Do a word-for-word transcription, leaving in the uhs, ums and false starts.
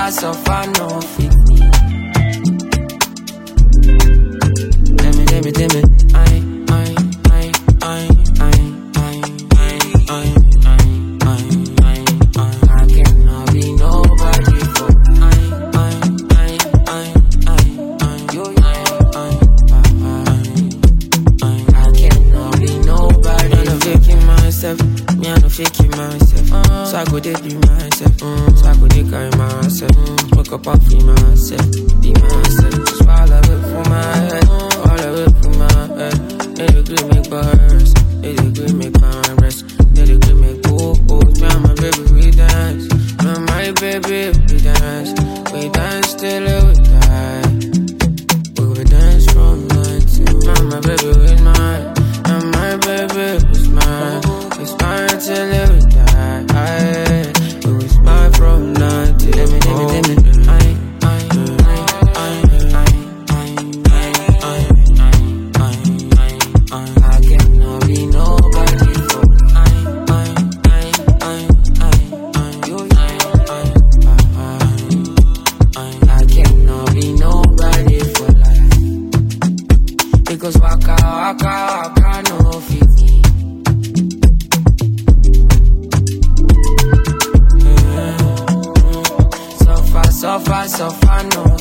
suffer, suffer, no fit me. Let me, let me, let me. I, I, I, I, I, I, I, I, I, I, I cannot be nobody for. I, I, I, I, I, I, you, I, I, I, I, I cannot be nobody. I'm not faking myself. Me, I'm not faking myself. Uh, so I go there be myself. Uh, so I go there carry myself. Uh, wake up and free myself. Be myself. Just all of it for my head. All of it for my head. They agree make bars. They agree make my rest. They agree make boo-boos. Me and my baby we dance. Me and my baby we dance. We dance till we die. We will dance from night till. Me and my baby we mine. And my baby was mine. We smile till we die. I, we will smile from night till. Let me, let me, let me. I, I, I, I, I, I, I, I cannot be nobody for. I, I, I, I, I, you, I, I, I, I cannot be nobody for life. Because waka, waka, waka, no fit me. Suffer, suffer, no